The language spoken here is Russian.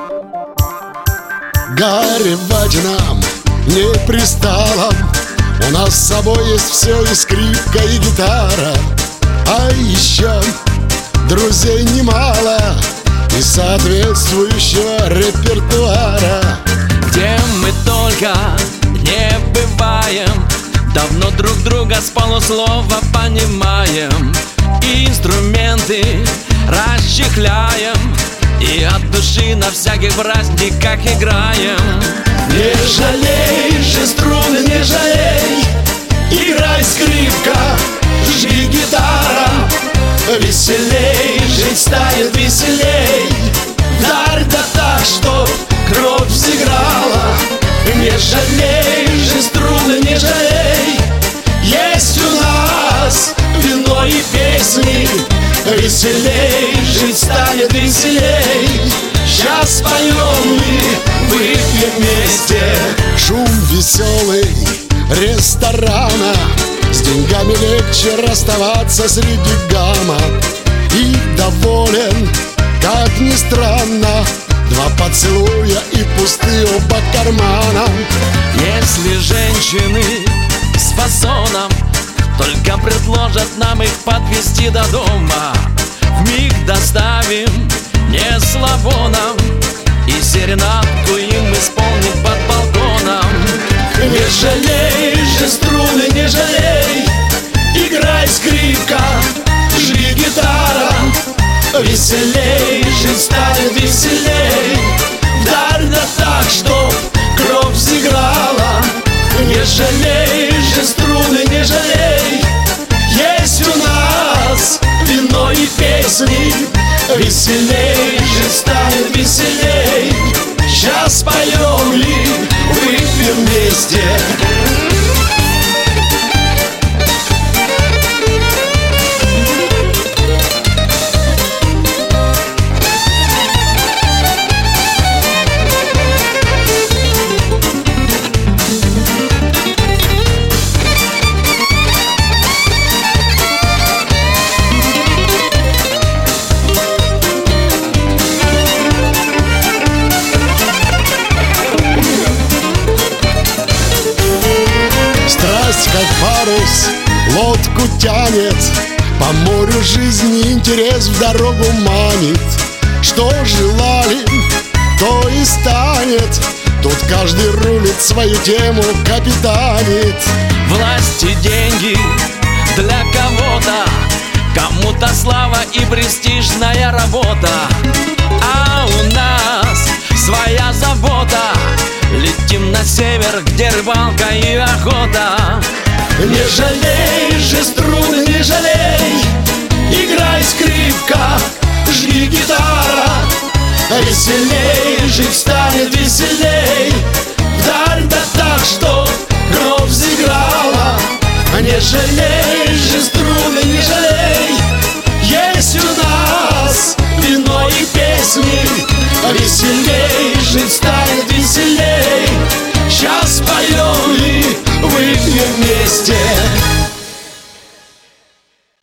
Горевать нам не пристало, у нас с собой есть все, и скрипка, и гитара. А еще друзей немало и соответствующего репертуара. Где мы только не бываем, давно друг друга с полуслова понимаем. Инструменты расчехляем и от души на всяких праздниках играем. Не жалей же струны, не жалей, играй, скрипка, жги, гитара. Веселей жить станет, веселей, вдарь да так, чтоб кровь взыграла. Не жалей же струны, не жалей, есть у нас вино и песни. Веселей жить станет, веселей, сейчас поем и выпьем вместе. Шум веселый ресторана, с деньгами легче расставаться среди гамма. И доволен, как ни странно, два поцелуя и пустые оба кармана. Если женщины с фасоном только предложат нам их подвезти до дома, вмиг доставим не слабоном и серенадку им исполним под балконом. Не жалей же струны, не жалей, играй, скрипка, жги, гитара. Веселей жить станет, веселей, вдарь да так, чтоб кровь взыграла. Не жалей же струны, не жалей, есть у нас вино и песни. Веселей же станет, веселей, сейчас поем и выпьем вместе. Как парус лодку тянет, по морю жизни интерес в дорогу манит. Что желали, то и станет, тут каждый рулит, свою тему капитанит. Власть и деньги для кого-то, кому-то слава и престижная работа. А у нас своя забота, летим на север, где рыбалка и охота. Не жалей же струны, не жалей, играй, скрипка, жги, гитара. Веселей жить станет, веселей, вдарь да так, чтоб кровь взыграла. Не жалей же струны, не жалей, есть у нас вино и песни. Веселей жить станет, веселей, сейчас поем и выпьем вместе.